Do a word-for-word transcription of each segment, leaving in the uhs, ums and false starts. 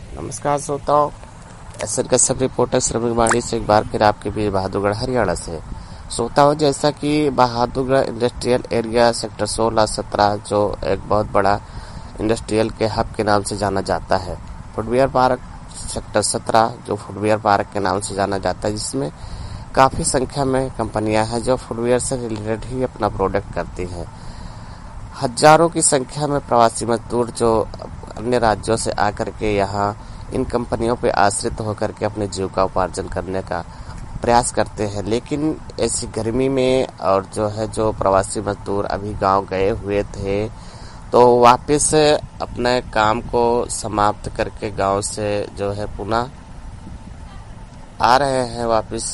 नमस्कार श्रोताओं, S N Kashyap reporter श्रमिक बाड़ी से एक बार फिर आपके बीच बहादुरगढ़ हरियाणा से। श्रोताओं, जैसा कि बहादुरगढ़ इंडस्ट्रियल एरिया सेक्टर सोलह सत्रह जो एक बहुत बड़ा इंडस्ट्रियल के हब के नाम से जाना जाता है, फुटवियर पार्क सेक्टर सत्रह जो फुटवियर पार्क के नाम से जाना जाता है, जिसमें काफ़ी संख्या में कंपनियां हैं जो फुटवियर से रिलेटेड ही अपना प्रोडक्ट करती हैं। हजारों की संख्या में प्रवासी मजदूर जो अन्य राज्यों से आकर के यहाँ इन कंपनियों पर आश्रित होकर के अपने जीविका उपार्जन करने का प्रयास करते हैं, लेकिन ऐसी गर्मी में और जो है जो प्रवासी मजदूर अभी गांव गए हुए थे तो वापस अपने काम को समाप्त करके गांव से जो है पुनः आ रहे हैं वापस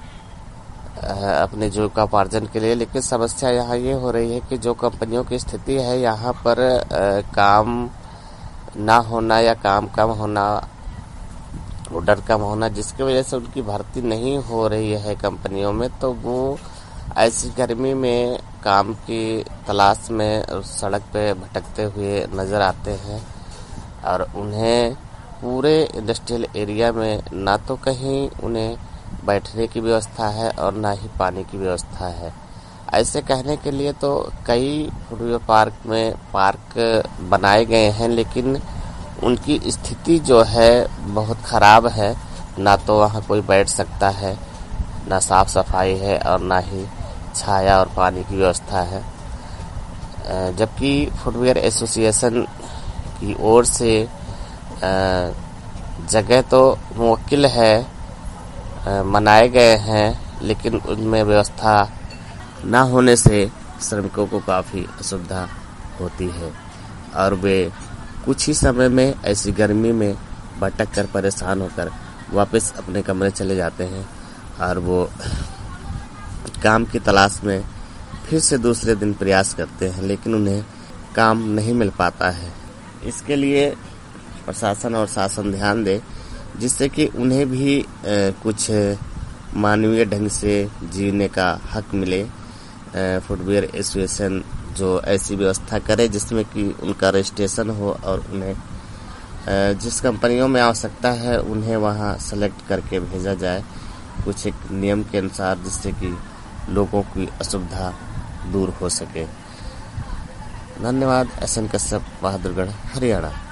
अपने जीविका उपार्जन के लिए। लेकिन समस्या यहाँ ये हो रही है कि जो कंपनियों की स्थिति है यहाँ पर काम ना होना या काम कम होना, ऑर्डर कम होना, जिसकी वजह से उनकी भर्ती नहीं हो रही है कंपनियों में, तो वो ऐसी गर्मी में काम की तलाश में सड़क पे भटकते हुए नज़र आते हैं और उन्हें पूरे इंडस्ट्रियल एरिया में ना तो कहीं उन्हें बैठने की व्यवस्था है और ना ही पानी की व्यवस्था है। ऐसे कहने के लिए तो कई फुटवियर पार्क में पार्क बनाए गए हैं, लेकिन उनकी स्थिति जो है बहुत ख़राब है। ना तो वहाँ कोई बैठ सकता है, ना साफ सफाई है और ना ही छाया और पानी की व्यवस्था है। जबकि फुटवियर एसोसिएशन की ओर से जगह तो मुवक्किल है, मनाए गए हैं, लेकिन उनमें व्यवस्था ना होने से श्रमिकों को काफ़ी असुविधा होती है और वे कुछ ही समय में ऐसी गर्मी में भटक कर परेशान होकर वापस अपने कमरे चले जाते हैं और वो काम की तलाश में फिर से दूसरे दिन प्रयास करते हैं, लेकिन उन्हें काम नहीं मिल पाता है। इसके लिए प्रशासन और शासन ध्यान दे, जिससे कि उन्हें भी कुछ मानवीय ढंग से जीने का हक मिले। फुटवियर एसोसिएशन जो ऐसी व्यवस्था करे जिसमें कि उनका रजिस्ट्रेशन हो और उन्हें जिस कंपनियों में आवश्यकता है उन्हें वहां सेलेक्ट करके भेजा जाए कुछ एक नियम के अनुसार, जिससे कि लोगों की असुविधा दूर हो सके। धन्यवाद। S N Kashyap, Bahadurgarh, Haryana.